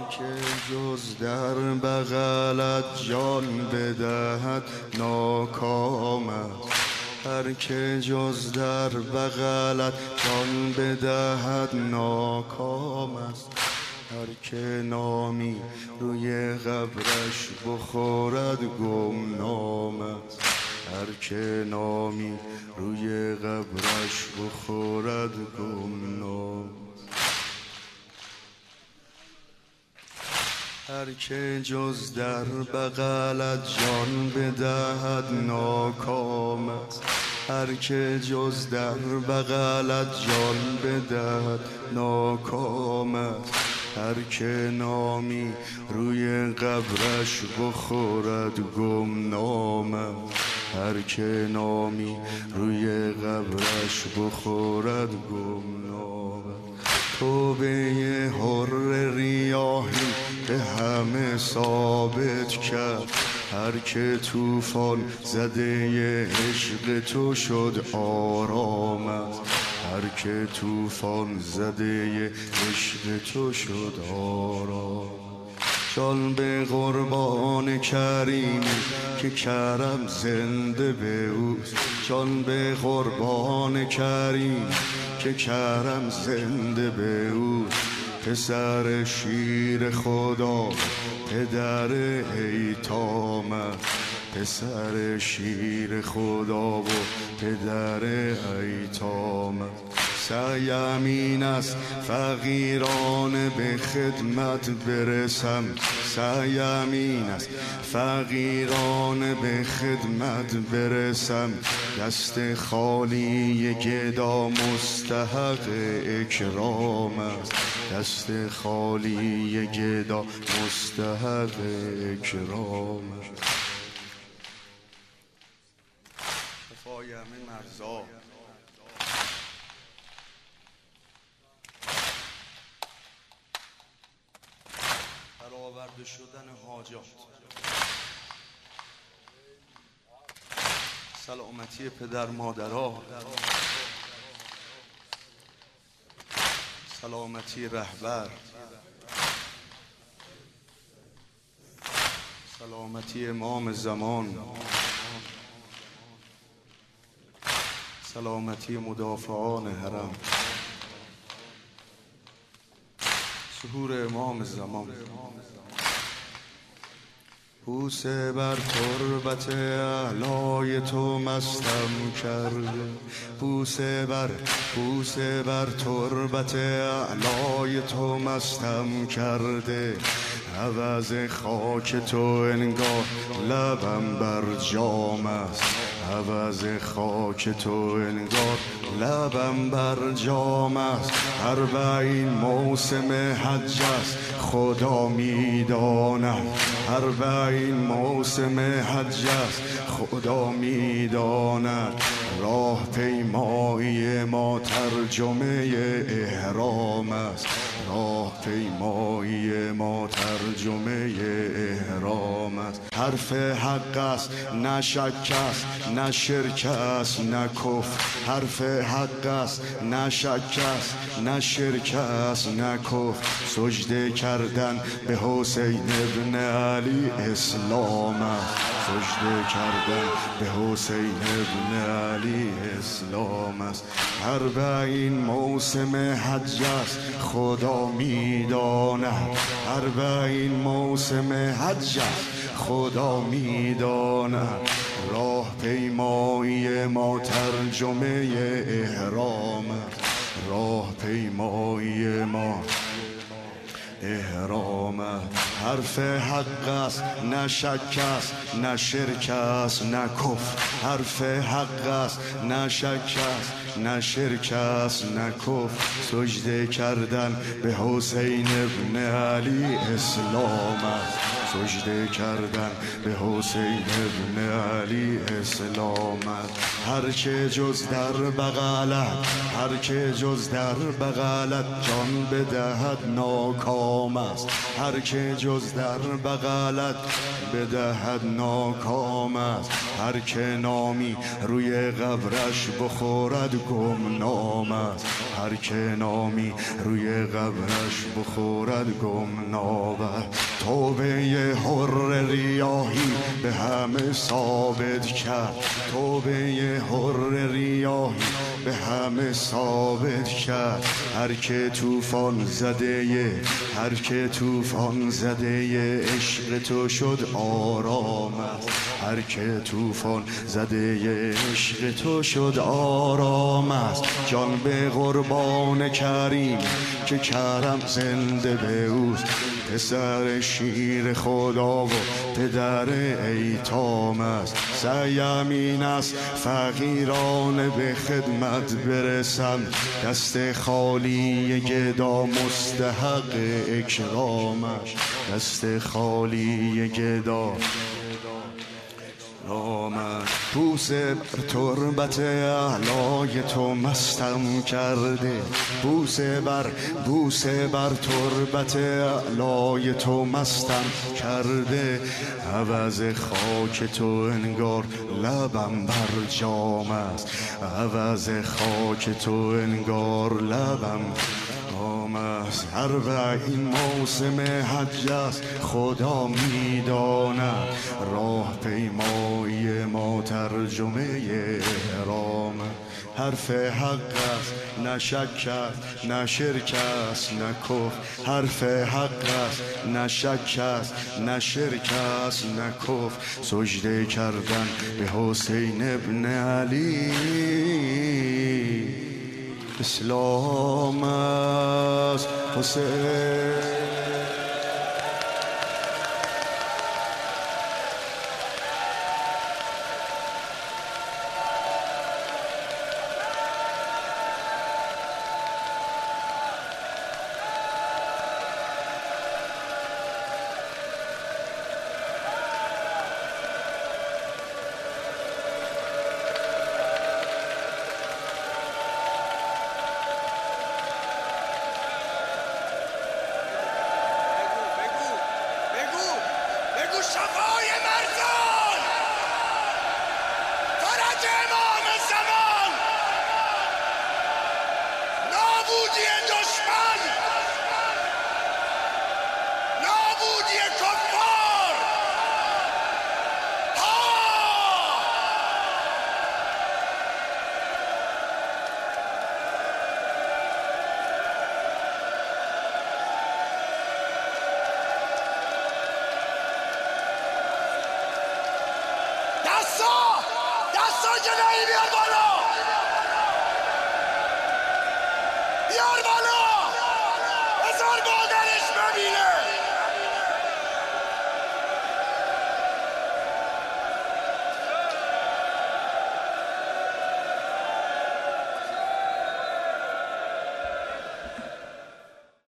که جز در بغلت جان بدهد ناکام است. هر که جز در بغلت جان بدهد ناکام است. هر که نامی روی قبرش بخورد گمنام است. هر که نامی روی قبرش بخورد گمنام. هر که جز در بغلت جان بدهد ناکام است. هر که جز در بغلت جان بدهد ناکام است. هر که نامی روی قبرش بخورد گمنام است. هر که نامی روی قبرش بخورد گمنام است. توبه حر ریاحی به همه ثابت کرد. هر که طوفان زده عشق تو شد آرام است. هر که طوفان زده عشق تو شد آرام. جان به قربان کریمی که کرم زنده به اوست. جان به قربان کریم که کرم زنده به اوست. پسر شیر خدا پدر ایتام است. پسر شیر خدا و پدر ایتام است. سعیم این است فقیران به خدمت برسم. سعیم این است فقیران به خدمت برسم. دست خالی گدا مستحق اکرام است. دست خالی گدا مستحق اکرام است. شفای همه مرزا برآورده شدن حاجات. سلامتی پدر مادرها، سلامتی رهبر، سلامتی امام زمان، سلامتی مدافعان حرم، ظهور امام زمان. بوسه بر تربت اعلای تو مستم کرده. بوسه بر تربت اعلای تو مستم کرده. عوض خاک تو انگار لبم بر جام است. عوض خاک تو انگار لبم بر جام است. اربعین موسم حج است خدا میداند. اربعین موسم حج است خدا میداند. راه پیمایی ما ترجمه احرام است. راه پیمایی ما ترجمه احرام است. حرف حق است نه شک است نه شرک است نه کفر. حرف حق است نه شک است نه شرک است نه کفر. سجده کردن به حسین ابن علی اسلام است. سجده کردن به حسین ابن علی اسلام است. اربعین موسم حج است خدا میداند. اربعین موسم حج است خدا میداند. راه پیمایی ما ترجمه احرام است. راه پیمایی ما احرام است. حرف حق است نه شک است نه شرک است نه کفر. حرف حق است نه شک است نه شرک است نه کفر. سجده کردن به حسین ابن علی اسلام است. سجده کردن به حسین ابن علی اسلامت. هر که جز در بغلت، هر که جز در بغلت جان بدهد ناکام است. هر که جز در بغلت بدهد ناکام است. هر که نامی روی قبرش بخورد گمنام است. هر که نامی روی قبرش بخورد گمنام است. توبه حر ریاحی به همه ثابت کرد. توبه حر ریاحی به همه ثابت کرد. هر که طوفان زده، هر که طوفان زده عشق تو شد آرام است. هر که طوفان زده عشق تو شد آرام است. جان به قربان کریم که کرم زنده به اوست. پسر شیر خدا و پدر ایتام است. سعیم این است فقیران به خدمت برسم. دست خالی گدا مستحق اکرامش. دست خالی گدا رامت. بوسه بر تربت اعلای تو مستم کرده. بوسه بر تربت اعلای تو مستم کرده. عوض خاک تو انگار لبم بر جام است. عوض خاک تو انگار لبم این موسم حج است خدا میداند. راه پیمایی ما ترجمه احرام. حرف حق است نه شک است نه شرک است نه کفر. حرف حق است نه شک است نه شرک است نه کفر. سجده کردن به حسین ابن علی اسلام است. حسین شفای مرزان، فرج امام زمان، نابودی دشمن، نابودی کفار. دستا که نهیدی